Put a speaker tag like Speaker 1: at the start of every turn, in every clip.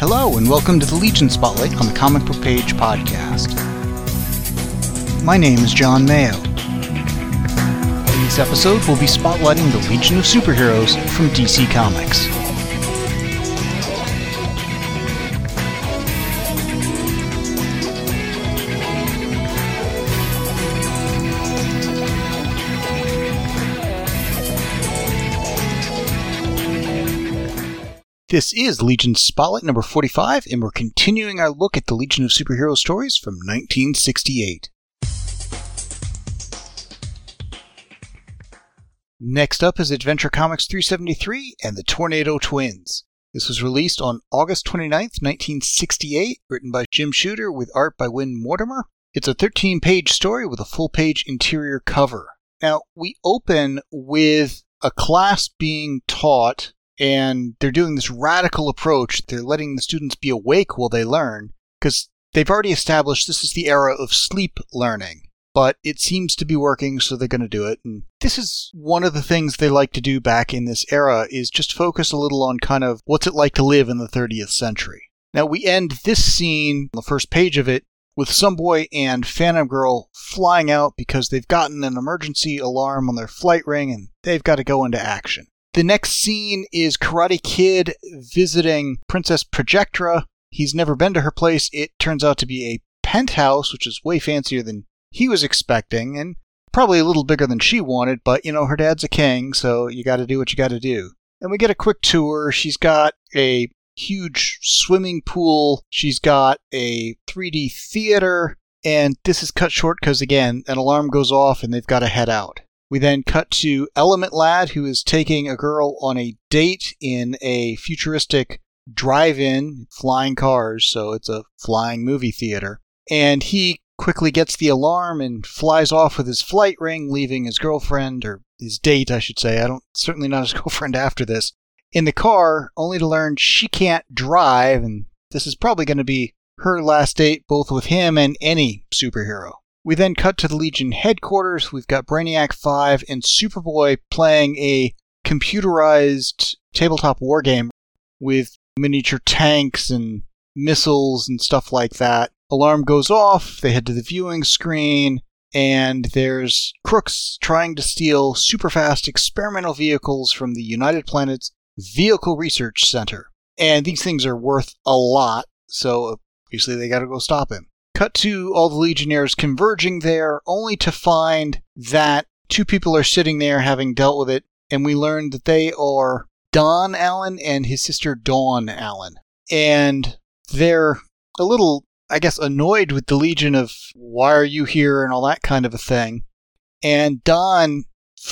Speaker 1: Hello, and welcome to the Legion Spotlight on the Comic Book Page podcast. My name is John Mayo. In this episode, we'll be spotlighting the Legion of Superheroes from DC Comics. This is Legion Spotlight number 45, and we're continuing our look at the Legion of Superheroes stories from 1968. Next up is Adventure Comics 373 and the Tornado Twins. This was released on August 29th, 1968, written by Jim Shooter with art by Win Mortimer. It's a 13-page story with a full-page interior cover. Now, we open with a class being taught, and they're doing this radical approach. They're letting the students be awake while they learn, because they've already established this is the era of sleep learning. But it seems to be working, so they're going to do it. And this is one of the things they like to do back in this era, is just focus a little on kind of what's it like to live in the 30th century. Now, we end this scene, on the first page of it, with Sunboy and Phantom Girl flying out because they've gotten an emergency alarm on their flight ring, and they've got to go into action. The next scene is Karate Kid visiting Princess Projectra. He's never been to her place. It turns out to be a penthouse, which is way fancier than he was expecting, and probably a little bigger than she wanted, but, her dad's a king, so you gotta do what you gotta do. And we get a quick tour. She's got a huge swimming pool. She's got a 3D theater, and this is cut short because, again, an alarm goes off and they've got to head out. We then cut to Element Lad, who is taking a girl on a date in a futuristic drive-in, flying cars, so it's a flying movie theater. And he quickly gets the alarm and flies off with his flight ring, leaving his girlfriend, or his date, I should say. Certainly not his girlfriend after this, in the car, only to learn she can't drive, and this is probably going to be her last date, both with him and any superhero. We then cut to the Legion headquarters. We've got Brainiac 5 and Superboy playing a computerized tabletop wargame with miniature tanks and missiles and stuff like that. Alarm goes off, they head to the viewing screen, and there's crooks trying to steal super-fast experimental vehicles from the United Planets Vehicle Research Center. And these things are worth a lot, so obviously they gotta go stop him. Cut to all the Legionnaires converging there, only to find that two people are sitting there having dealt with it, and we learn that they are Don Allen and his sister Dawn Allen. And they're a little, I guess, annoyed with the Legion of why are you here and all that kind of a thing. And Don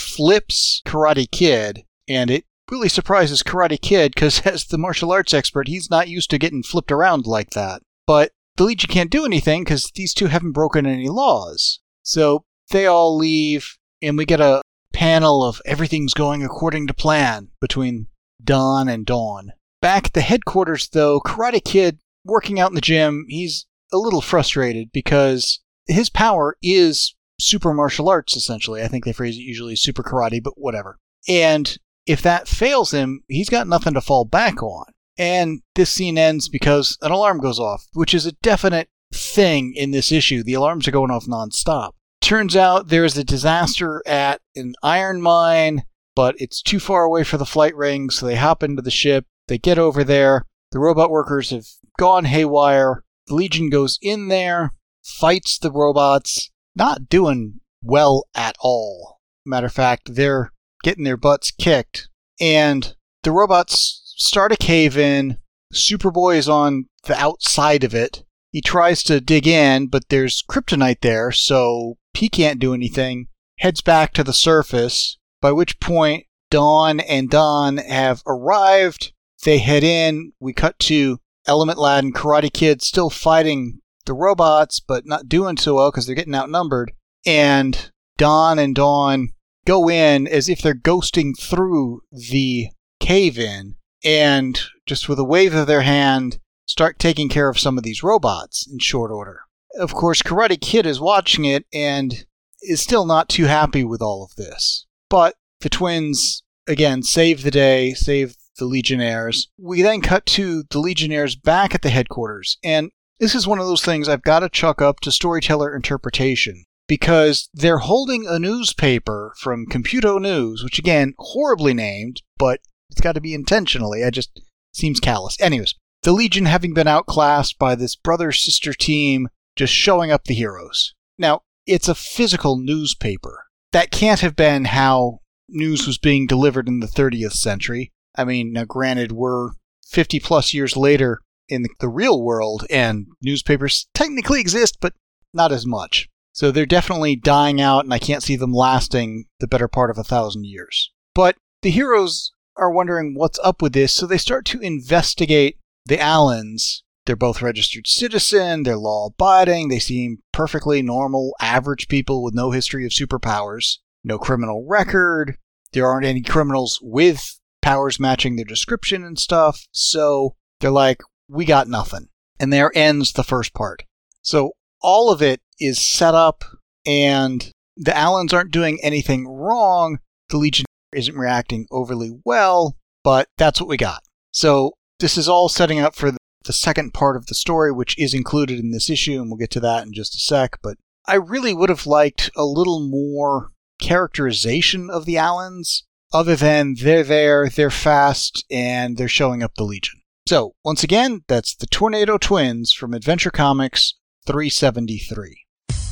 Speaker 1: flips Karate Kid, and it really surprises Karate Kid because as the martial arts expert, he's not used to getting flipped around like that. But the Legion can't do anything because these two haven't broken any laws. So they all leave, and we get a panel of everything's going according to plan between Don and Dawn. Back at the headquarters, though, Karate Kid, working out in the gym, he's a little frustrated because his power is super martial arts, essentially. I think they phrase it usually as super karate, but whatever. And if that fails him, he's got nothing to fall back on. And this scene ends because an alarm goes off, which is a definite thing in this issue. The alarms are going off nonstop. Turns out there's a disaster at an iron mine, but it's too far away for the flight ring, so they hop into the ship. They get over there. The robot workers have gone haywire. The Legion goes in there, fights the robots, not doing well at all. Matter of fact, they're getting their butts kicked, and the robots start a cave-in. Superboy is on the outside of it. He tries to dig in, but there's kryptonite there, so he can't do anything. Heads back to the surface, by which point Dawn and Don have arrived. They head in. We cut to Element Lad and Karate Kid still fighting the robots, but not doing so well because they're getting outnumbered. And Don and Dawn go in as if they're ghosting through the cave-in, and just with a wave of their hand, start taking care of some of these robots in short order. Of course, Karate Kid is watching it and is still not too happy with all of this. But the twins, again, save the day, save the Legionnaires. We then cut to the Legionnaires back at the headquarters, and this is one of those things I've got to chalk up to storyteller interpretation, because they're holding a newspaper from Computo News, which again, horribly named, but it's got to be intentionally. It just seems callous. Anyways, the Legion having been outclassed by this brother-sister team just showing up the heroes. Now, it's a physical newspaper. That can't have been how news was being delivered in the 30th century. I mean, now granted, we're 50 plus years later in the real world, and newspapers technically exist, but not as much. So they're definitely dying out, and I can't see them lasting the better part of 1,000 years. But the heroes are wondering what's up with this, so they start to investigate the Allens. They're both registered citizen, they're law-abiding, they seem perfectly normal, average people with no history of superpowers, no criminal record, there aren't any criminals with powers matching their description and stuff, so they're like, we got nothing. And there ends the first part. So all of it is set up, and the Allens aren't doing anything wrong, the Legion isn't reacting overly well, but that's what we got. So this is all setting up for the second part of the story, which is included in this issue, and we'll get to that in just a sec, but I really would have liked a little more characterization of the Allens, other than they're there, they're fast, and they're showing up the Legion. So, once again, that's the Tornado Twins from Adventure Comics 373.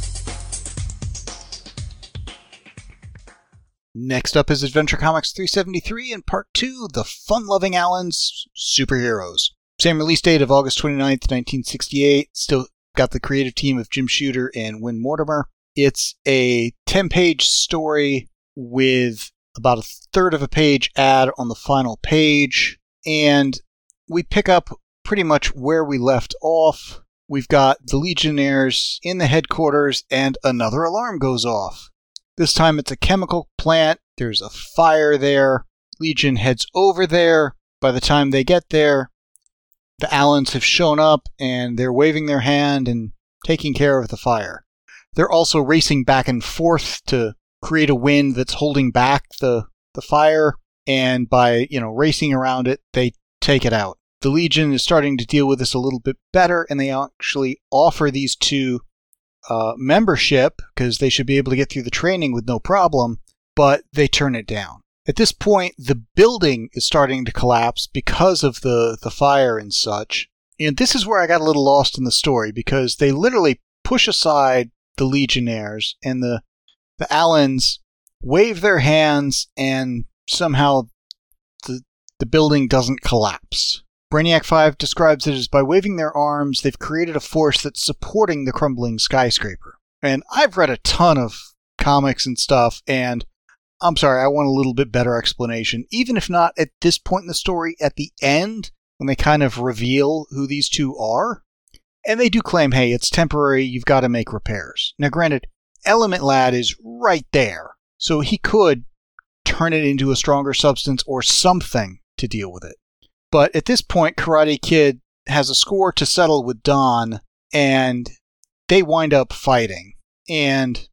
Speaker 1: Next up is Adventure Comics 373 and Part 2, The Fun-Loving Allens Superheroes. Same release date of August 29th, 1968. Still got the creative team of Jim Shooter and Win Mortimer. It's a 10-page story with about a third of a page ad on the final page. And we pick up pretty much where we left off. We've got the Legionnaires in the headquarters and another alarm goes off. This time it's a chemical plant. There's a fire there. Legion heads over there. By the time they get there, the Allens have shown up, and they're waving their hand and taking care of the fire. They're also racing back and forth to create a wind that's holding back the fire, and by, racing around it, they take it out. The Legion is starting to deal with this a little bit better, and they actually offer these two membership, because they should be able to get through the training with no problem, but they turn it down. At this point, the building is starting to collapse because of the fire and such. And this is where I got a little lost in the story, because they literally push aside the Legionnaires, and the Allens wave their hands, and somehow the building doesn't collapse. Brainiac 5 describes it as by waving their arms, they've created a force that's supporting the crumbling skyscraper. And I've read a ton of comics and stuff, and I'm sorry, I want a little bit better explanation. Even if not at this point in the story, at the end, when they kind of reveal who these two are. And they do claim, hey, it's temporary, you've got to make repairs. Now granted, Element Lad is right there, so he could turn it into a stronger substance or something to deal with it. But at this point, Karate Kid has a score to settle with Don, and they wind up fighting. And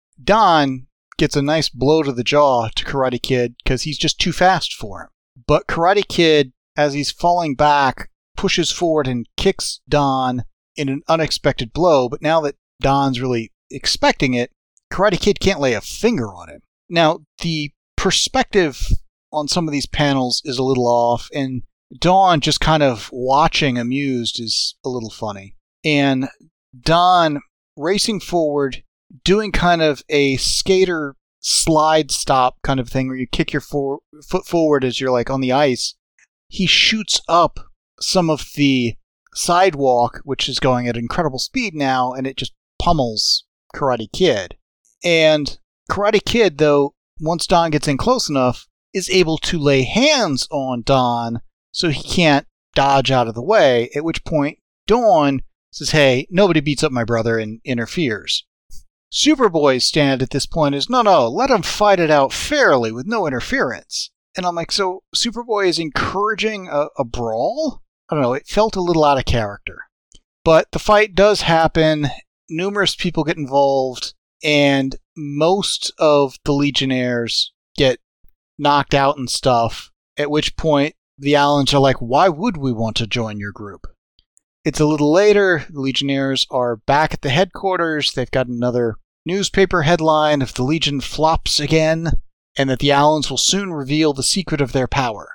Speaker 1: Don gets a nice blow to the jaw to Karate Kid because he's just too fast for him. But Karate Kid, as he's falling back, pushes forward and kicks Don in an unexpected blow. But now that Don's really expecting it, Karate Kid can't lay a finger on him. Now, the perspective on some of these panels is a little off, and Don just kind of watching amused is a little funny. And Don racing forward, doing kind of a skater slide stop kind of thing where you kick your foot forward as you're like on the ice. He shoots up some of the sidewalk, which is going at incredible speed now, and it just pummels Karate Kid. And Karate Kid, though, once Don gets in close enough, is able to lay hands on Don so he can't dodge out of the way, at which point Dawn says, hey, nobody beats up my brother, and interferes. Superboy's stand at this point is, no, let him fight it out fairly with no interference. And I'm like, so Superboy is encouraging a brawl? I don't know, it felt a little out of character. But the fight does happen, numerous people get involved, and most of the Legionnaires get knocked out and stuff, at which point the Allens are like, why would we want to join your group? It's a little later. The Legionnaires are back at the headquarters. They've got another newspaper headline of the Legion flops again, and that the Allens will soon reveal the secret of their power.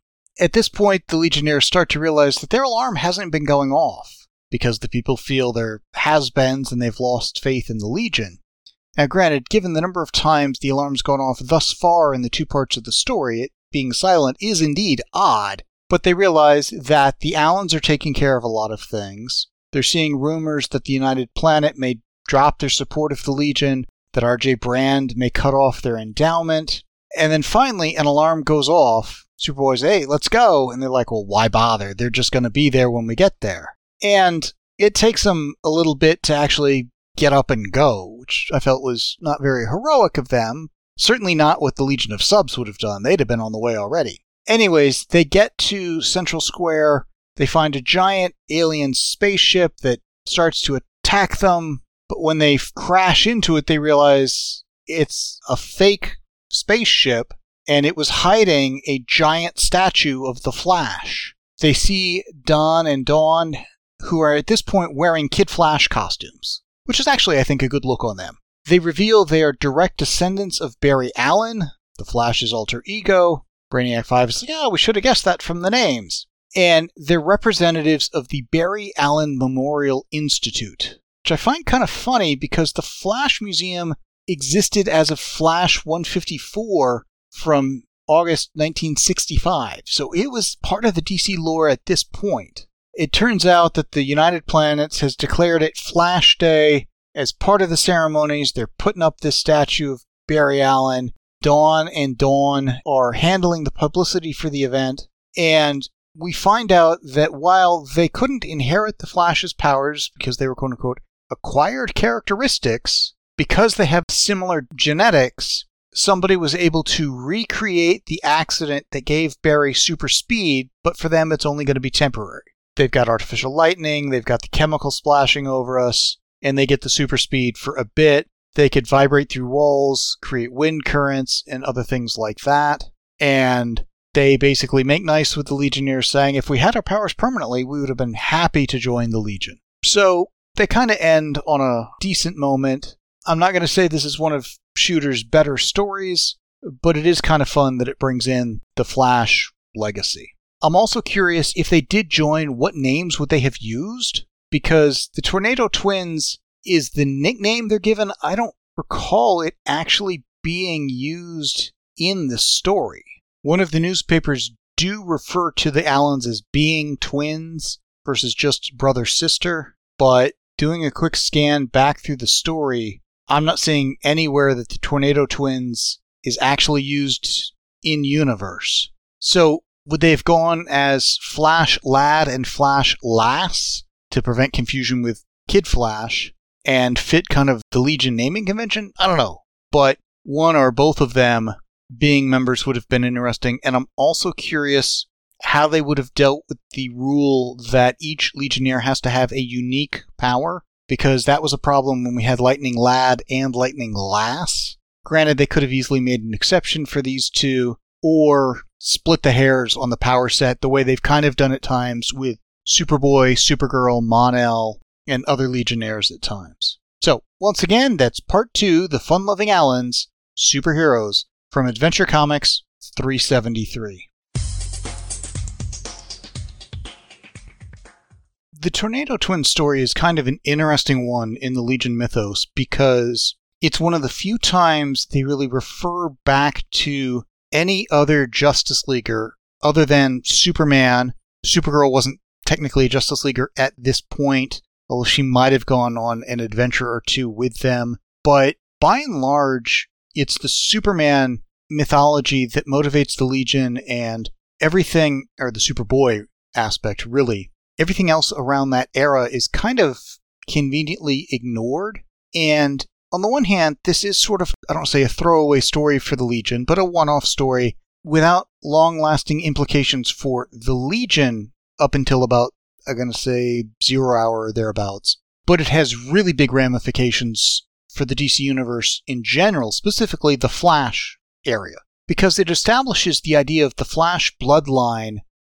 Speaker 1: At this point, the Legionnaires start to realize that their alarm hasn't been going off, because the people feel they're has-beens and they've lost faith in the Legion. Now granted, given the number of times the alarm's gone off thus far in the two parts of the story, it being silent is indeed odd, but they realize that the Allens are taking care of a lot of things. They're seeing rumors that the United Planet may drop their support of the Legion, that R.J. Brand may cut off their endowment, and then finally an alarm goes off. Superboy's, hey, let's go, and they're like, well, why bother? They're just going to be there when we get there. And it takes them a little bit to actually get up and go, which I felt was not very heroic of them. Certainly not what the Legion of Subs would have done. They'd have been on the way already. Anyways, they get to Central Square. They find a giant alien spaceship that starts to attack them. But when they crash into it, they realize it's a fake spaceship, and it was hiding a giant statue of the Flash. They see Don and Dawn, who are at this point wearing Kid Flash costumes, which is actually, I think, a good look on them. They reveal they are direct descendants of Barry Allen, the Flash's alter ego. Brainiac 5 is like, oh, we should have guessed that from the names. And they're representatives of the Barry Allen Memorial Institute, which I find kind of funny because the Flash Museum existed as of Flash 154 from August 1965, so it was part of the DC lore at this point. It turns out that the United Planets has declared it Flash Day. As part of the ceremonies, they're putting up this statue of Barry Allen. Dawn and Dawn are handling the publicity for the event, and we find out that while they couldn't inherit the Flash's powers because they were quote-unquote acquired characteristics, because they have similar genetics, somebody was able to recreate the accident that gave Barry super speed, but for them it's only going to be temporary. They've got artificial lightning, they've got the chemical splashing over us, and they get the super speed for a bit. They could vibrate through walls, create wind currents, and other things like that. And they basically make nice with the Legionnaires, saying if we had our powers permanently, we would have been happy to join the Legion. So they kind of end on a decent moment. I'm not going to say this is one of Shooter's better stories, but it is kind of fun that it brings in the Flash legacy. I'm also curious, if they did join, what names would they have used? Because the Tornado Twins is the nickname they're given. I don't recall it actually being used in the story. One of the newspapers do refer to the Allens as being twins versus just brother-sister, but doing a quick scan back through the story, I'm not seeing anywhere that the Tornado Twins is actually used in universe. So would they have gone as Flash Lad and Flash Lass to prevent confusion with Kid Flash and fit kind of the Legion naming convention? I don't know. But one or both of them being members would have been interesting. And I'm also curious how they would have dealt with the rule that each Legionnaire has to have a unique power, because that was a problem when we had Lightning Lad and Lightning Lass. Granted, they could have easily made an exception for these two, or split the hairs on the power set the way they've kind of done at times with Superboy, Supergirl, Mon-El, and other Legionnaires at times. So, once again, that's part 2, The Fun-Loving Allens, Superheroes, from Adventure Comics 373. The Tornado Twins story is kind of an interesting one in the Legion mythos because it's one of the few times they really refer back to any other Justice Leaguer other than Superman. Supergirl wasn't technically a Justice Leaguer at this point, although she might have gone on an adventure or two with them. But by and large, it's the Superman mythology that motivates the Legion, and everything, or the Superboy aspect really, everything else around that era is kind of conveniently ignored. And on the one hand, this is sort of, I don't say a throwaway story for the Legion, but a one-off story without long-lasting implications for the Legion up until about, I'm going to say, 0 hour or thereabouts. But it has really big ramifications for the DC Universe in general, specifically the Flash area, because it establishes the idea of the Flash bloodline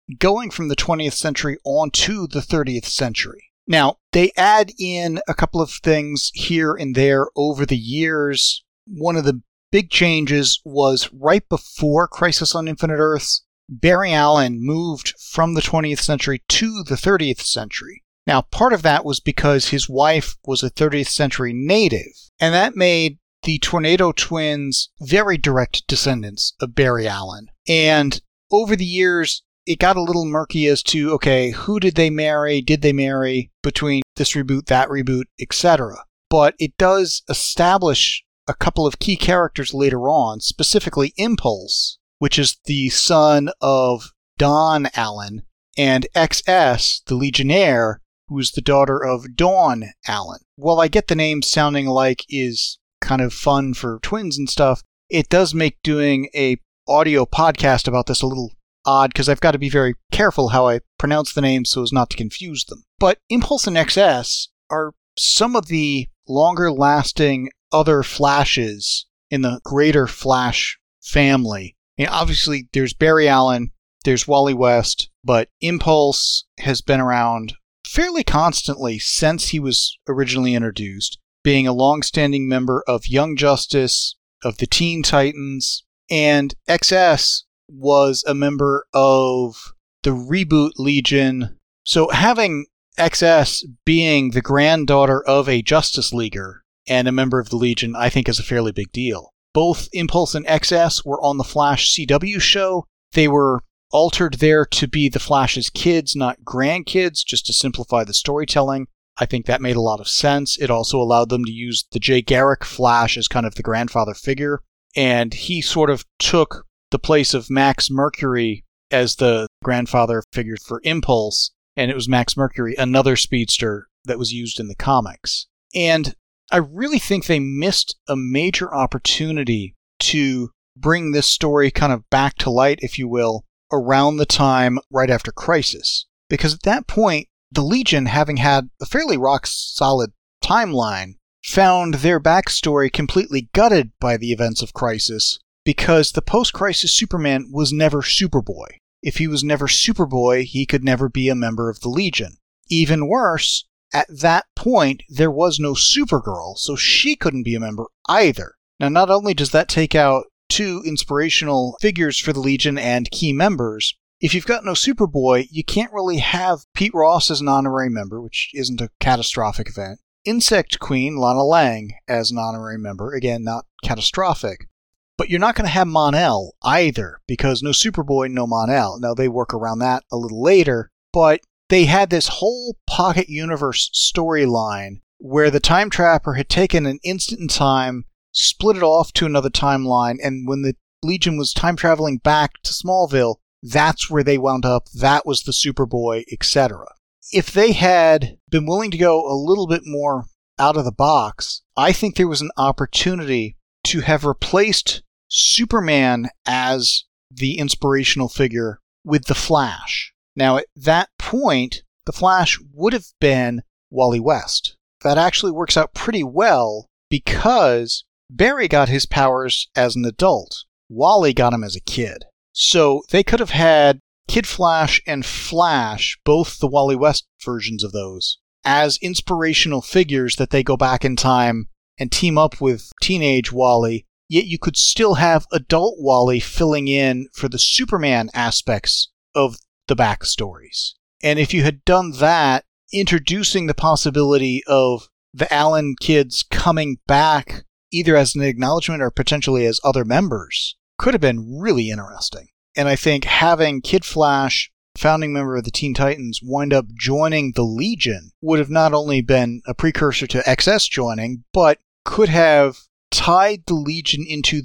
Speaker 1: going from the 20th century on to the 30th century. Now, they add in a couple of things here and there over the years. One of the big changes was right before Crisis on Infinite Earths, Barry Allen moved from the 20th century to the 30th century. Now, part of that was because his wife was a 30th century native, and that made the Tornado Twins very direct descendants of Barry Allen. And over the years, it got a little murky as to, okay, who did they marry? Did they marry between this reboot, that reboot, etc.? But it does establish a couple of key characters later on, specifically Impulse, which is the son of Don Allen, and XS, the Legionnaire, who is the daughter of Dawn Allen. While I get the names sounding alike is kind of fun for twins and stuff, it does make doing a audio podcast about this a little odd because I've got to be very careful how I pronounce the names so as not to confuse them. But Impulse and XS are some of the longer-lasting other Flashes in the greater Flash family. And obviously, there's Barry Allen, there's Wally West, but Impulse has been around fairly constantly since he was originally introduced, being a long-standing member of Young Justice, of the Teen Titans, and XS was a member of the Reboot Legion. So having XS being the granddaughter of a Justice Leaguer and a member of the Legion, I think is a fairly big deal. Both Impulse and XS were on the Flash CW show. They were altered there to be the Flash's kids, not grandkids, just to simplify the storytelling. I think that made a lot of sense. It also allowed them to use the Jay Garrick Flash as kind of the grandfather figure, and he sort of took the place of Max Mercury as the grandfather figure for Impulse, and it was Max Mercury, another speedster that was used in the comics. And I really think they missed a major opportunity to bring this story kind of back to light, if you will, around the time right after Crisis. Because at that point, the Legion, having had a fairly rock-solid timeline, found their backstory completely gutted by the events of Crisis, because the post-Crisis Superman was never Superboy. If he was never Superboy, he could never be a member of the Legion. Even worse, at that point, there was no Supergirl, so she couldn't be a member either. Now, not only does that take out two inspirational figures for the Legion and key members, if you've got no Superboy, you can't really have Pete Ross as an honorary member, which isn't a catastrophic event. Insect Queen, Lana Lang, as an honorary member, again, not catastrophic. But you're not going to have Mon-El either, because no Superboy, no Mon-El. Now, they work around that a little later, but they had this whole Pocket Universe storyline where the Time Trapper had taken an instant in time, split it off to another timeline, and when the Legion was time traveling back to Smallville, that's where they wound up. That was the Superboy, etc. If they had been willing to go a little bit more out of the box, I think there was an opportunity to have replaced Superman as the inspirational figure with the Flash. Now, at that point, the Flash would have been Wally West. That actually works out pretty well because Barry got his powers as an adult. Wally got him as a kid. So they could have had Kid Flash and Flash, both the Wally West versions of those, as inspirational figures that they go back in time and team up with teenage Wally, yet you could still have adult Wally filling in for the Superman aspects of the backstories. And if you had done that, introducing the possibility of the Allen kids coming back either as an acknowledgement or potentially as other members could have been really interesting. And I think having Kid Flash, founding member of the Teen Titans, wind up joining the Legion would have not only been a precursor to XS joining, but could have tied the Legion into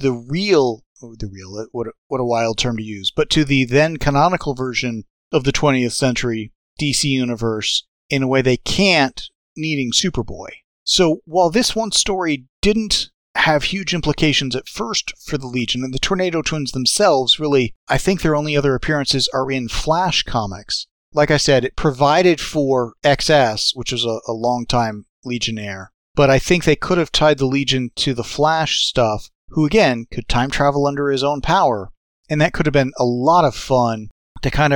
Speaker 1: what a wild term to use, but to the then canonical version of the 20th century DC universe in a way they can't, needing Superboy. So while this one story didn't have huge implications at first for the Legion, and the Tornado Twins themselves really, I think their only other appearances are in Flash comics. Like I said, it provided for XS, which was a long-time Legionnaire, but I think they could have tied the Legion to the Flash stuff, who again could time travel under his own power, and that could have been a lot of fun to kind of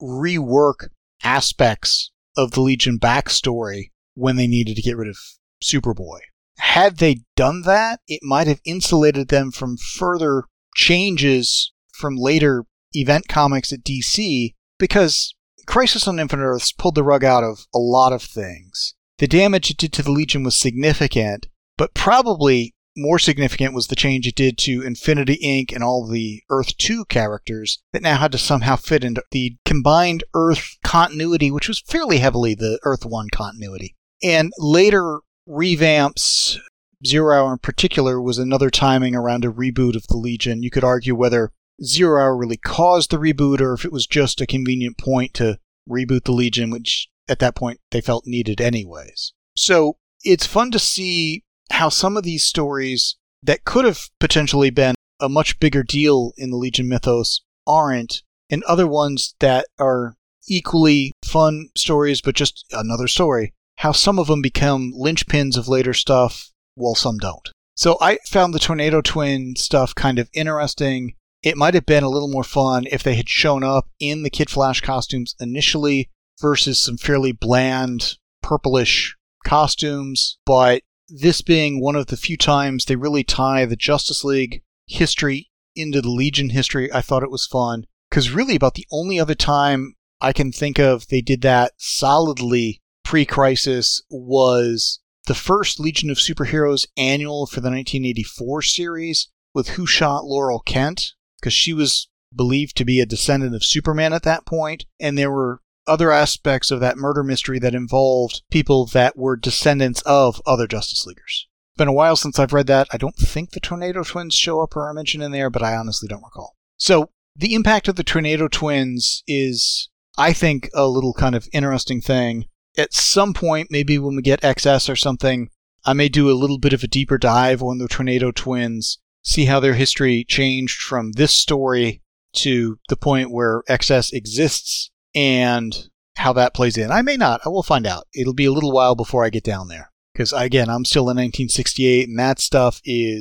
Speaker 1: rework aspects of the Legion backstory when they needed to get rid of Superboy. Had they done that, it might have insulated them from further changes from later event comics at DC, because Crisis on Infinite Earths pulled the rug out of a lot of things. The damage it did to the Legion was significant, but probably more significant was the change it did to Infinity Inc. and all the Earth 2 characters that now had to somehow fit into the combined Earth continuity, which was fairly heavily the Earth 1 continuity. And later revamps, Zero Hour in particular, was another timing around a reboot of the Legion. You could argue whether Zero Hour really caused the reboot or if it was just a convenient point to reboot the Legion, which at that point they felt needed anyways. So it's fun to see how some of these stories that could have potentially been a much bigger deal in the Legion mythos aren't, and other ones that are equally fun stories but just another story, how some of them become linchpins of later stuff while some don't. So I found the Tornado Twin stuff kind of interesting. It might have been a little more fun if they had shown up in the Kid Flash costumes initially versus some fairly bland purplish costumes, but this being one of the few times they really tie the Justice League history into the Legion history, I thought it was fun. Because really about the only other time I can think of they did that solidly pre-Crisis was the first Legion of Superheroes annual for the 1984 series with Who Shot Laurel Kent, because she was believed to be a descendant of Superman at that point, and there were other aspects of that murder mystery that involved people that were descendants of other Justice Leaguers. It's been a while since I've read that. I don't think the Tornado Twins show up or are mentioned in there, but I honestly don't recall. So the impact of the Tornado Twins is, I think, a little kind of interesting thing. At some point, maybe when we get XS or something, I may do a little bit of a deeper dive on the Tornado Twins, see how their history changed from this story to the point where XS exists, and how that plays in. I may not. I will find out. It'll be a little while before I get down there. Because, again, I'm still in 1968, and that stuff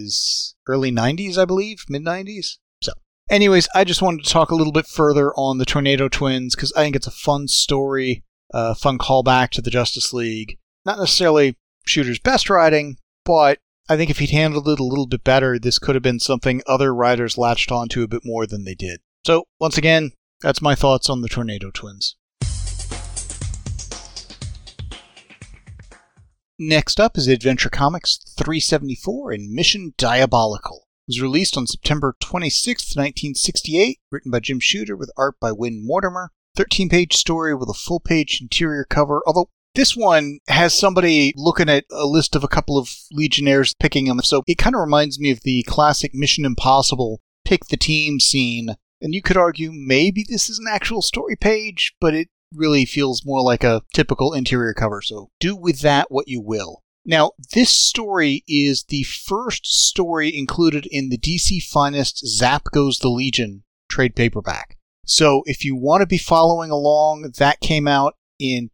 Speaker 1: is early 90s, I believe? Mid-90s? So, anyways, I just wanted to talk a little bit further on the Tornado Twins, because I think it's a fun story, a fun callback to the Justice League. Not necessarily Shooter's best writing, but I think if he'd handled it a little bit better, this could have been something other writers latched onto a bit more than they did. So, once again, that's my thoughts on the Tornado Twins. Next up is Adventure Comics 374 in Mission Diabolical. It was released on September 26, 1968, written by Jim Shooter with art by Win Mortimer. 13-page story with a full-page interior cover, although this one has somebody looking at a list of a couple of Legionnaires picking them, so it kind of reminds me of the classic Mission Impossible pick the team scene. And you could argue maybe this is an actual story page, but it really feels more like a typical interior cover, so do with that what you will. Now, this story is the first story included in the DC Finest Zap Goes the Legion trade paperback. So if you want to be following along, that came out in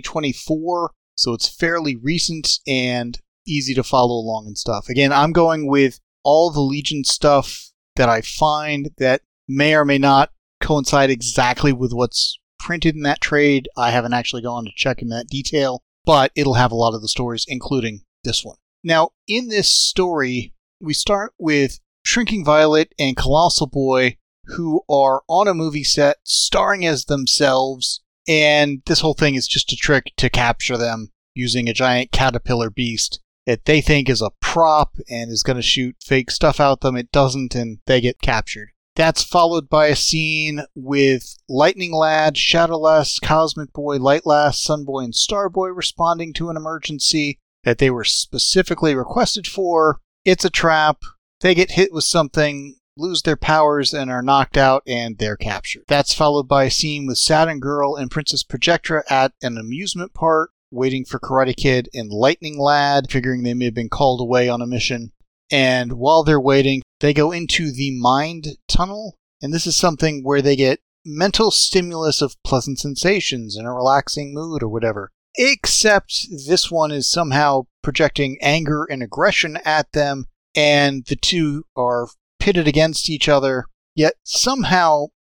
Speaker 1: 2024, so it's fairly recent and easy to follow along and stuff. Again, I'm going with all the Legion stuff that I find that may or may not coincide exactly with what's printed in that trade. I haven't actually gone to check in that detail, but it'll have a lot of the stories, including this one. Now, in this story, we start with Shrinking Violet and Colossal Boy, who are on a movie set starring as themselves, and this whole thing is just a trick to capture them using a giant caterpillar beast that they think is a prop and is going to shoot fake stuff out them. It doesn't, and they get captured. That's followed by a scene with Lightning Lad, Shadowlass, Cosmic Boy, Lightlass, Sunboy, and Starboy responding to an emergency that they were specifically requested for. It's a trap. They get hit with something, lose their powers, and are knocked out, and they're captured. That's followed by a scene with Saturn Girl and Princess Projectra at an amusement park, waiting for Karate Kid and Lightning Lad, figuring they may have been called away on a mission. And while they're waiting, they go into the Mind Tunnel, and this is something where they get mental stimulus of pleasant sensations in a relaxing mood or whatever. Except this one is somehow projecting anger and aggression at them, and the two are pitted against each other, yet somehow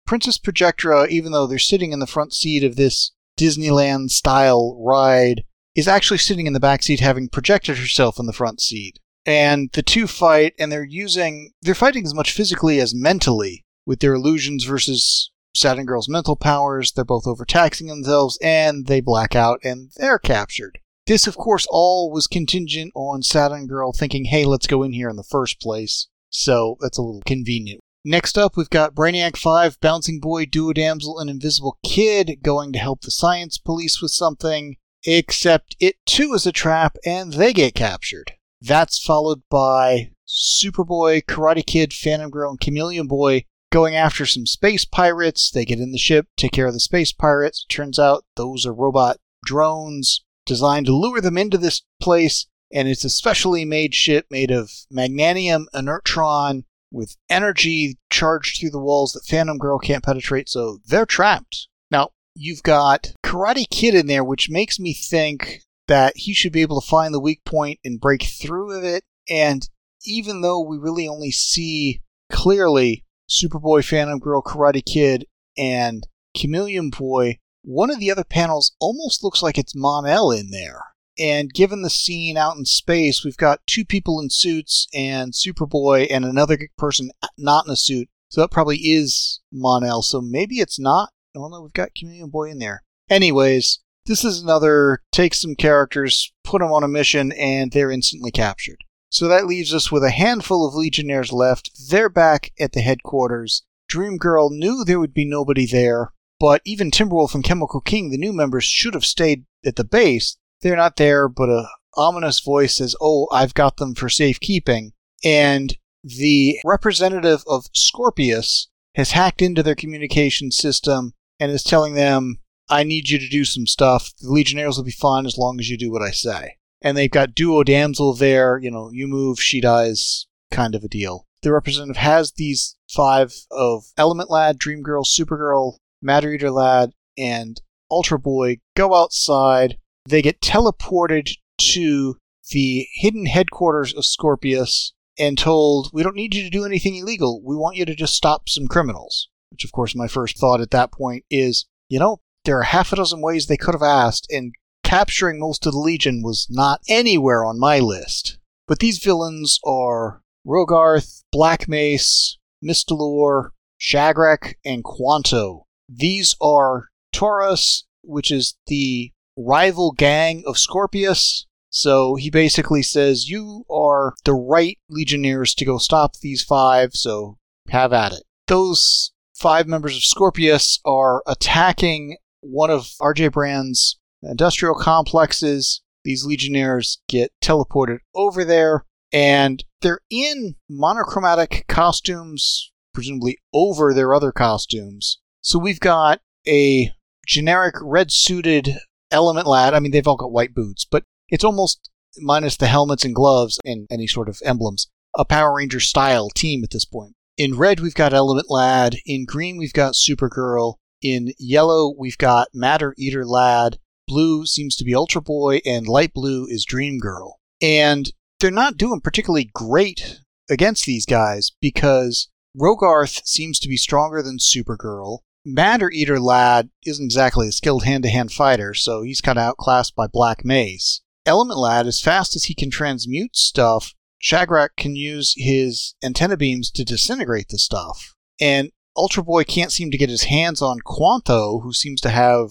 Speaker 1: Princess Projectra, even though they're sitting in the front seat of this Disneyland-style ride, is actually sitting in the back seat having projected herself in the front seat. And the two fight, and they're fighting as much physically as mentally with their illusions versus Saturn Girl's mental powers. They're both overtaxing themselves, and they black out, and they're captured. This, of course, all was contingent on Saturn Girl thinking, hey, let's go in here in the first place. So that's a little convenient. Next up, we've got Brainiac 5, Bouncing Boy, Duo Damsel, and Invisible Kid going to help the science police with something, except it too is a trap, and they get captured. That's followed by Superboy, Karate Kid, Phantom Girl, and Chameleon Boy going after some space pirates. They get in the ship, take care of the space pirates. Turns out those are robot drones designed to lure them into this place, and it's a specially made ship made of magnanium inertron with energy charged through the walls that Phantom Girl can't penetrate, so they're trapped. Now, you've got Karate Kid in there, which makes me think that he should be able to find the weak point and break through it, and even though we really only see clearly Superboy, Phantom Girl, Karate Kid, and Chameleon Boy, one of the other panels almost looks like it's Mon-El in there. And given the scene out in space, we've got two people in suits and Superboy and another person not in a suit. So that probably is Mon-El. So maybe it's not. Oh no, we've got Chameleon Boy in there. Anyways, this is another take some characters, put them on a mission, and they're instantly captured. So that leaves us with a handful of Legionnaires left. They're back at the headquarters. Dream Girl knew there would be nobody there, but even Timberwolf and Chemical King, the new members, should have stayed at the base. They're not there, but a ominous voice says, oh, I've got them for safekeeping. And the representative of Scorpius has hacked into their communication system and is telling them, I need you to do some stuff. The Legionnaires will be fine as long as you do what I say. And they've got Duo Damsel there, you move, she dies, kind of a deal. The representative has these 5 of Element Lad, Dream Girl, Supergirl, Matter Eater Lad, and Ultra Boy go outside. They get teleported to the hidden headquarters of Scorpius and told, we don't need you to do anything illegal. We want you to just stop some criminals. Which, of course, my first thought at that point is, there are half a dozen ways they could have asked, and capturing most of the Legion was not anywhere on my list. But these villains are Rogarth, Black Mace, Mystaloor, Shagrek, and Quanto. These are Taurus, which is the rival gang of Scorpius. So he basically says, you are the right Legionnaires to go stop these 5, so have at it. Those 5 members of Scorpius are attacking one of RJ Brand's industrial complexes. These Legionnaires get teleported over there, and they're in monochromatic costumes, presumably over their other costumes. So we've got a generic red-suited Element Lad. I mean, they've all got white boots, but it's almost, minus the helmets and gloves and any sort of emblems, a Power Ranger-style team at this point. In red, we've got Element Lad. In green, we've got Supergirl. In yellow, we've got Matter Eater Lad. Blue seems to be Ultra Boy, and light blue is Dream Girl. And they're not doing particularly great against these guys because Rogarth seems to be stronger than Supergirl. Matter Eater Lad isn't exactly a skilled hand-to-hand fighter, so he's kind of outclassed by Black Mace. Element Lad, as fast as he can transmute stuff, Shagrek can use his antenna beams to disintegrate the stuff. And Ultra Boy can't seem to get his hands on Quanto, who seems to have,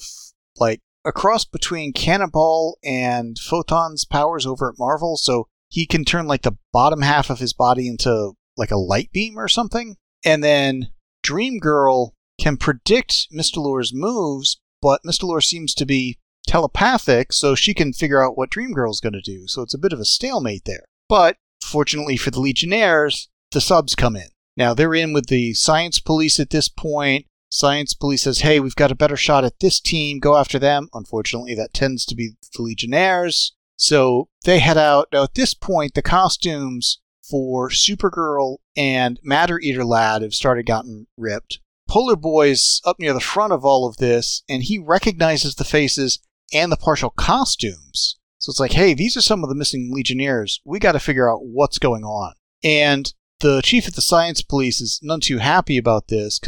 Speaker 1: a cross between Cannonball and Photon's powers over at Marvel, so he can turn, the bottom half of his body into, a light beam or something. And then Dream Girl can predict Mystaloor's moves, but Mystaloor seems to be telepathic, so she can figure out what Dream Girl's going to do, so it's a bit of a stalemate there. But, fortunately for the Legionnaires, the subs come in. Now, they're in with the Science Police at this point. Science Police says, hey, we've got a better shot at this team, go after them. Unfortunately, that tends to be the Legionnaires. So they head out. Now, at this point, the costumes for Supergirl and Matter Eater Lad have started gotten ripped. Polar Boy's up near the front of all of this, and he recognizes the faces and the partial costumes. So it's like, hey, these are some of the missing Legionnaires. We got to figure out what's going on. And the chief of the Science Police is none too happy about this, because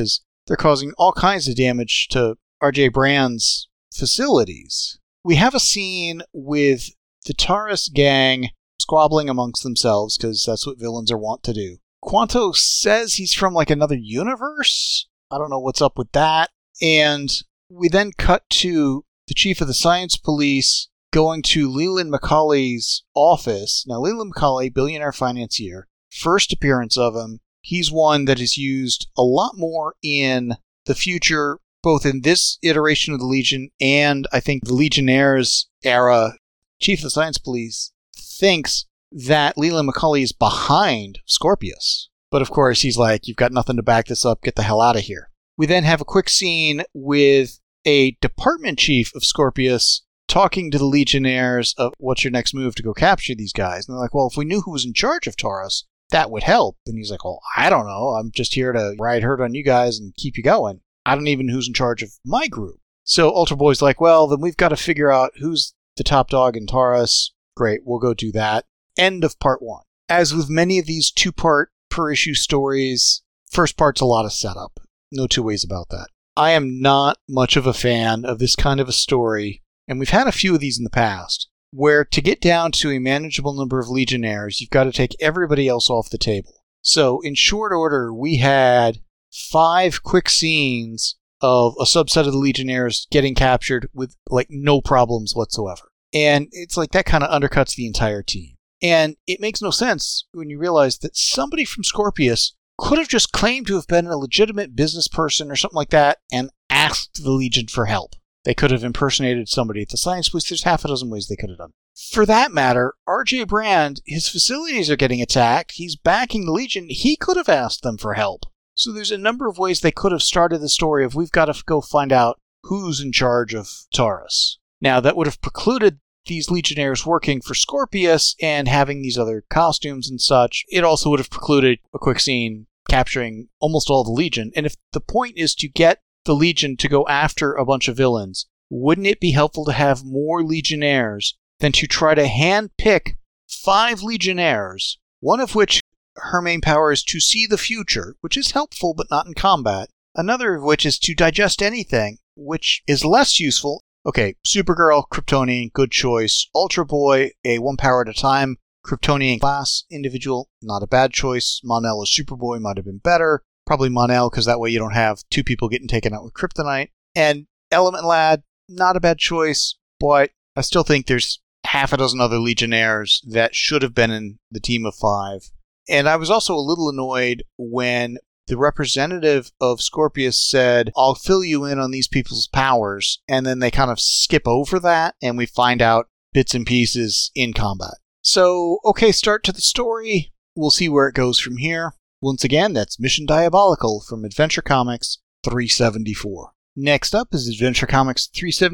Speaker 1: they're causing all kinds of damage to R.J. Brand's facilities. We have a scene with the Taurus gang squabbling amongst themselves, because that's what villains are wont to do. Quanto says he's from like another universe. I don't know what's up with that. And we then cut to the chief of the science police going to Leland McCauley's office. Now, Leland McCauley, billionaire financier, first appearance of him. He's one that is used a lot more in the future, both in this iteration of the Legion and I think the Legionnaires era. Chief of the science police thinks that Leland McCauley is behind Scorpius. But of course, he's like, you've got nothing to back this up, get the hell out of here. We then have a quick scene with a department chief of Scorpius talking to the Legionnaires of what's your next move to go capture these guys. And they're like, well, if we knew who was in charge of Taurus, that would help. And he's like, well, I don't know. I'm just here to ride herd on you guys and keep you going. I don't even know who's in charge of my group. So Ultra Boy's like, well, then we've got to figure out who's the top dog in Taurus. Great, we'll go do that. End of part 1. As with many of these 2-part per issue stories, first part's a lot of setup. No two ways about that. I am not much of a fan of this kind of a story, and we've had a few of these in the past, where to get down to a manageable number of Legionnaires, you've got to take everybody else off the table. So in short order, we had 5 quick scenes of a subset of the Legionnaires getting captured with like no problems whatsoever. And it's like that kind of undercuts the entire team. And it makes no sense when you realize that somebody from Scorpius could have just claimed to have been a legitimate business person or something like that and asked the Legion for help. They could have impersonated somebody at the science police. There's half a dozen ways they could have done. For that matter, R.J. Brand, his facilities are getting attacked. He's backing the Legion. He could have asked them for help. So there's a number of ways they could have started the story of we've got to go find out who's in charge of Taurus. Now, that would have precluded these Legionnaires working for Scorpius and having these other costumes and such. It also would have precluded a quick scene capturing almost all the Legion. And if the point is to get the Legion to go after a bunch of villains, wouldn't it be helpful to have more Legionnaires than to try to handpick 5 Legionnaires, one of which her main power is to see the future, which is helpful but not in combat, another of which is to digest anything, which is less useful. Okay, Supergirl, Kryptonian, good choice. Ultra Boy, a 1 power at a time Kryptonian class individual, not a bad choice. Mon-El as Superboy might have been better. Probably Mon-El, because that way you don't have 2 people getting taken out with kryptonite. And Element Lad, not a bad choice, but I still think there's half a dozen other Legionnaires that should have been in the team of 5. And I was also a little annoyed when the representative of Scorpius said, I'll fill you in on these people's powers, and then they kind of skip over that, and we find out bits and pieces in combat. So, okay, start to the story. We'll see where it goes from here. Once again, that's Mission Diabolical from Adventure Comics 374. Next up is Adventure Comics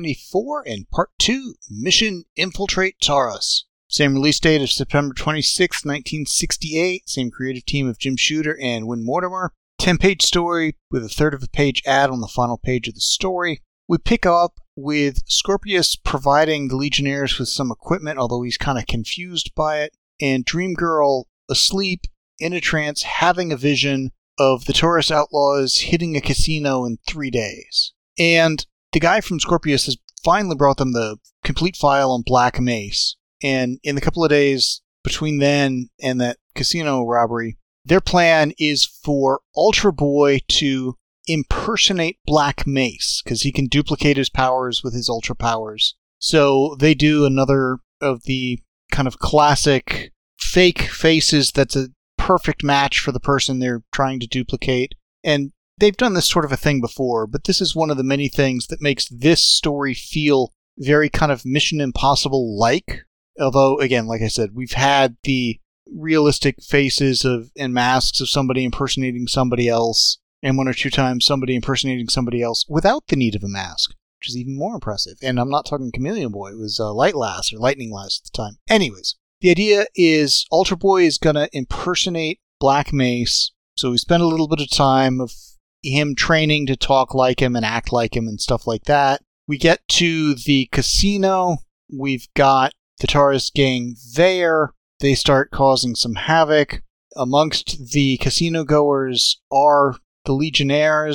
Speaker 1: 374 and Part 2, Mission Infiltrate Taurus. Same release date of September 26, 1968. Same creative team of Jim Shooter and Win Mortimer. 10-page story with a third of a page ad on the final page of the story. We pick up with Scorpius providing the Legionnaires with some equipment, although he's kind of confused by it, and Dream Girl asleep, in a trance, having a vision of the Taurus outlaws hitting a casino in 3 days. And the guy from Scorpius has finally brought them the complete file on Black Mace. And in the couple of days between then and that casino robbery, their plan is for Ultra Boy to impersonate Black Mace, because he can duplicate his powers with his Ultra powers. So they do another of the kind of classic fake faces that's a perfect match for the person they're trying to duplicate. And they've done this sort of a thing before, but this is one of the many things that makes this story feel very kind of Mission Impossible-like. Although, again, like I said, we've had the realistic faces and masks of somebody impersonating somebody else, and 1 or 2 times somebody impersonating somebody else without the need of a mask, which is even more impressive. And I'm not talking Chameleon Boy, it was Light Lass or Lightning Lass at the time. Anyways, the idea is Ultra Boy is going to impersonate Black Mace, so we spend a little bit of time of him training to talk like him and act like him and stuff like that. We get to the casino, we've got the Taurus gang there. They start causing some havoc. Amongst the casino goers are the Legionnaires.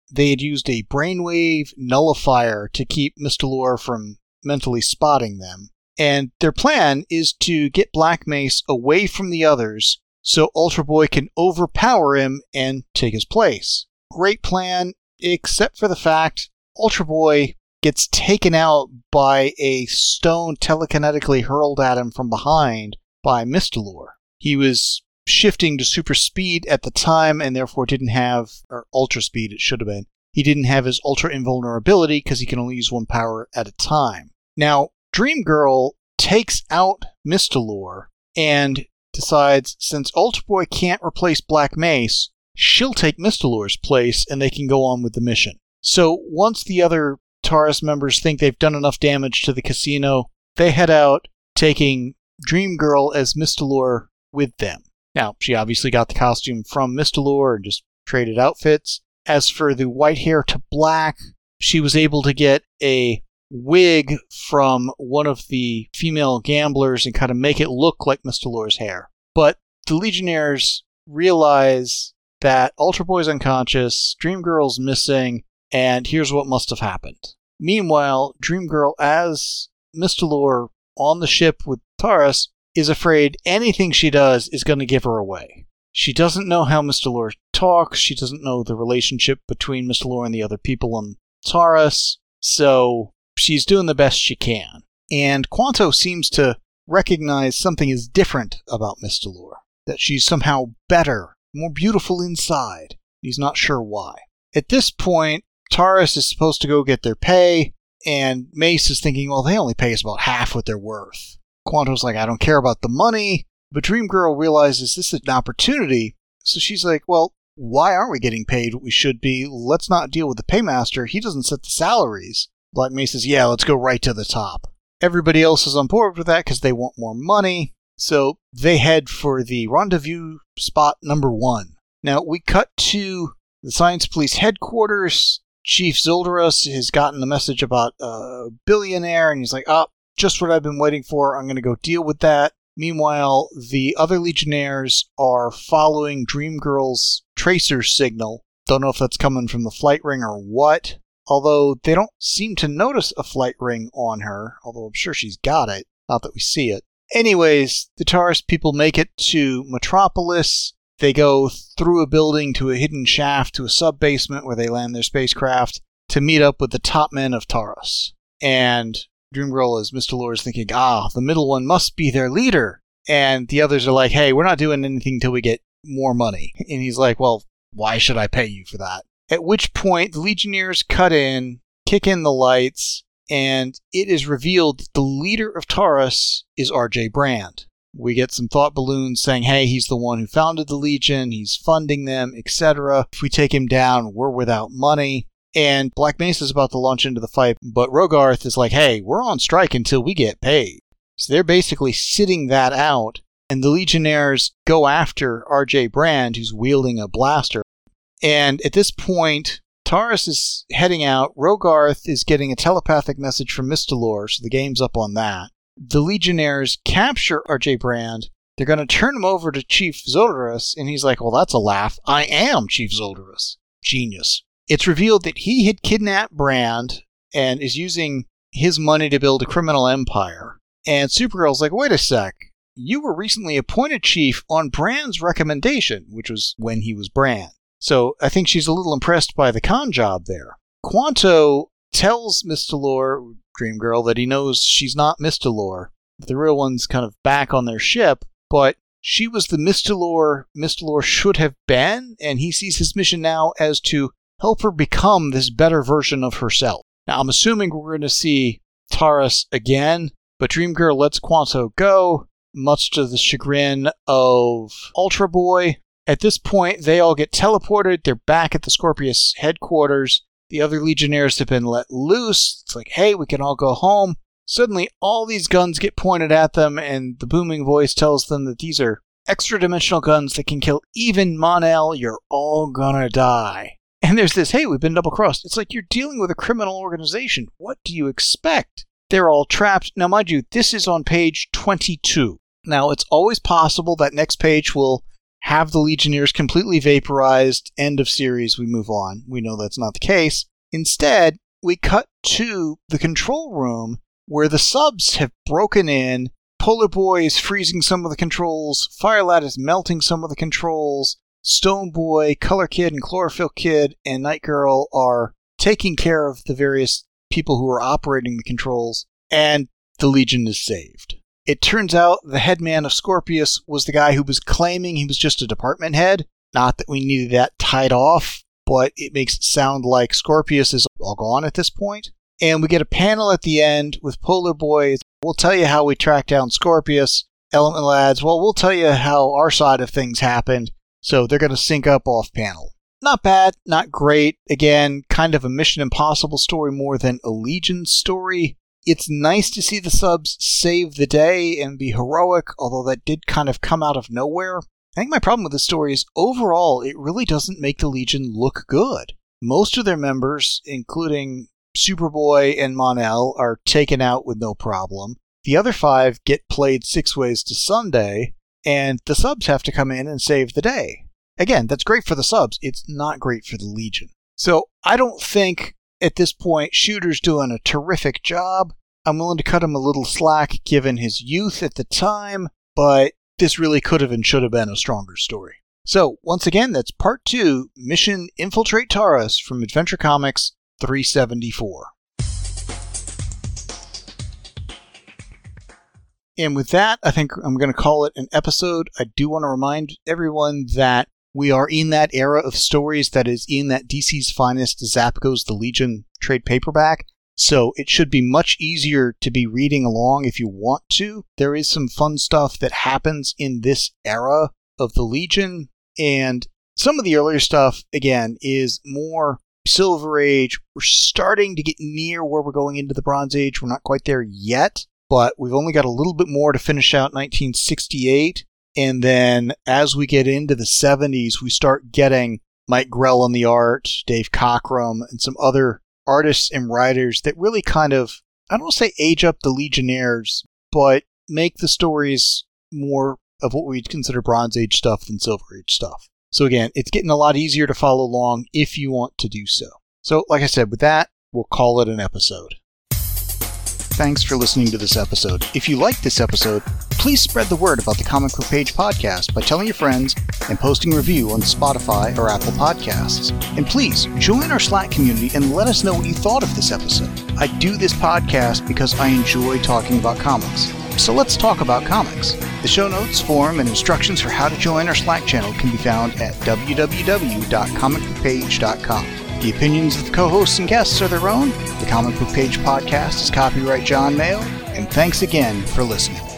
Speaker 1: they had used a brainwave nullifier to keep Mystolore from mentally spotting them. And their plan is to get Black Mace away from the others so Ultra Boy can overpower him and take his place. Great plan, except for the fact Ultra Boy gets taken out by a stone telekinetically hurled at him from behind by Mystolore. He was shifting to super speed at the time and therefore didn't have, or ultra speed it should have been, he didn't have his ultra invulnerability because he can only use one power at a time. Now, Dream Girl takes out Mystolore and decides since Ultra Boy can't replace Black Mace, she'll take Mystalore's place and they can go on with the mission. So once the other Taurus members think they've done enough damage to the casino, they head out, taking Dream Girl as Mystolore with them. Now, she obviously got the costume from Mystolore and just traded outfits. As for the white hair to black, she was able to get a wig from one of the female gamblers and kind of make it look like Mystalore's hair. But the Legionnaires realize that Ultra Boy's unconscious, Dream Girl's missing, and here's what must have happened. Meanwhile, Dream Girl, as Mystolore on the ship with Taurus, is afraid anything she does is going to give her away. She doesn't know how Mystolore talks, she doesn't know the relationship between Mystolore and the other people on Taurus, so she's doing the best she can. And Quanto seems to recognize something is different about Mystolore, that she's somehow better, more beautiful inside. He's not sure why. At this point, Taurus is supposed to go get their pay, and Mace is thinking, well, they only pay us about half what they're worth. Quanto's like, I don't care about the money, but Dream Girl realizes this is an opportunity, so she's like, well, why aren't we getting paid what we should be? Let's not deal with the paymaster. He doesn't set the salaries. Black Mace says, yeah, let's go right to the top. Everybody else is on board with that because they want more money, so they head for the rendezvous spot number 1. Now, we cut to the Science Police headquarters. Chief Zolderus has gotten a message about a billionaire, and he's like, oh, just what I've been waiting for. I'm going to go deal with that. Meanwhile, the other Legionnaires are following Dream Girl's tracer signal. Don't know if that's coming from the flight ring or what, although they don't seem to notice a flight ring on her, although I'm sure she's got it, not that we see it. Anyways, the Taurus people make it to Metropolis. They go through a building to a hidden shaft to a sub-basement where they land their spacecraft to meet up with the top men of Taurus. And Dream Girl, as Mystolore, is thinking, the middle one must be their leader. And the others are like, hey, we're not doing anything until we get more money. And he's like, well, why should I pay you for that? At which point, the Legionnaires cut in, kick in the lights, and it is revealed that the leader of Taurus is R.J. Brand. We get some thought balloons saying, hey, he's the one who founded the Legion, he's funding them, etc. If we take him down, we're without money. And Black Mesa is about to launch into the fight, but Rogarth is like, hey, we're on strike until we get paid. So they're basically sitting that out, and the Legionnaires go after R.J. Brand, who's wielding a blaster. And at this point, Taurus is heading out, Rogarth is getting a telepathic message from Mystolore, so the game's up on that. The Legionnaires capture R.J. Brand. They're going to turn him over to Chief Zolderus, and he's like, well, that's a laugh. I am Chief Zolderus. Genius. It's revealed that he had kidnapped Brand and is using his money to build a criminal empire. And Supergirl's like, wait a sec. You were recently appointed chief on Brand's recommendation, which was when he was Brand. So I think she's a little impressed by the con job there. Quanto tells Mystolore, Dream Girl, that he knows she's not Mystolore. The real one's kind of back on their ship, but she was the Mystolore should have been, and he sees his mission now as to help her become this better version of herself. Now, I'm assuming we're going to see Taurus again, but Dream Girl lets Quanto go, much to the chagrin of Ultra Boy. At this point, they all get teleported. They're back at the Scorpius headquarters. The other Legionnaires have been let loose. It's like, hey, we can all go home. Suddenly, all these guns get pointed at them, and the booming voice tells them that these are extra-dimensional guns that can kill even Mon-El. You're all gonna die. And there's this, hey, we've been double-crossed. It's like you're dealing with a criminal organization. What do you expect? They're all trapped. Now, mind you, this is on page 22. Now, it's always possible that next page will have the Legionnaires completely vaporized, end of series, we move on. We know that's not the case. Instead, we cut to the control room where the subs have broken in. Polar Boy is freezing some of the controls, Firelad is melting some of the controls, Stone Boy, Color Kid, and Chlorophyll Kid, and Night Girl are taking care of the various people who are operating the controls, and the Legion is saved. It turns out the headman of Scorpius was the guy who was claiming he was just a department head. Not that we needed that tied off, but it makes it sound like Scorpius is all gone at this point. And we get a panel at the end with Polar Boy. We'll tell you how we tracked down Scorpius. Element Lads, well, we'll tell you how our side of things happened. So they're going to sync up off panel. Not bad, not great. Again, kind of a Mission Impossible story more than a Legion story. It's nice to see the subs save the day and be heroic, although that did kind of come out of nowhere. I think my problem with the story is overall, it really doesn't make the Legion look good. Most of their members, including Superboy and Mon-El, are taken out with no problem. The other 5 get played 6 ways to Sunday, and the subs have to come in and save the day. Again, that's great for the subs. It's not great for the Legion. So I don't think at this point Shooter's doing a terrific job. I'm willing to cut him a little slack given his youth at the time, but this really could have and should have been a stronger story. So once again, that's part 2, Mission Infiltrate Taurus from Adventure Comics 374. And with that, I think I'm going to call it an episode. I do want to remind everyone that we are in that era of stories that is in that DC's Finest Zap Goes the Legion trade paperback. So it should be much easier to be reading along if you want to. There is some fun stuff that happens in this era of the Legion. And some of the earlier stuff, again, is more Silver Age. We're starting to get near where we're going into the Bronze Age. We're not quite there yet, but we've only got a little bit more to finish out 1968. And then as we get into the 70s, we start getting Mike Grell on the art, Dave Cockrum, and some other artists and writers that really kind of, I don't want to say age up the Legionnaires, but make the stories more of what we'd consider Bronze Age stuff than Silver Age stuff. So again, it's getting a lot easier to follow along if you want to do so. So like I said, with that, we'll call it an episode. Thanks for listening to this episode. If you liked this episode, please spread the word about the Comic Book Page podcast by telling your friends and posting a review on Spotify or Apple Podcasts. And please join our Slack community and let us know what you thought of this episode. I do this podcast because I enjoy talking about comics. So let's talk about comics. The show notes, forum, and instructions for how to join our Slack channel can be found at www.comicbookpage.com. The opinions of the co-hosts and guests are their own. The Comic Book Page podcast is copyright John Mayo, and thanks again for listening.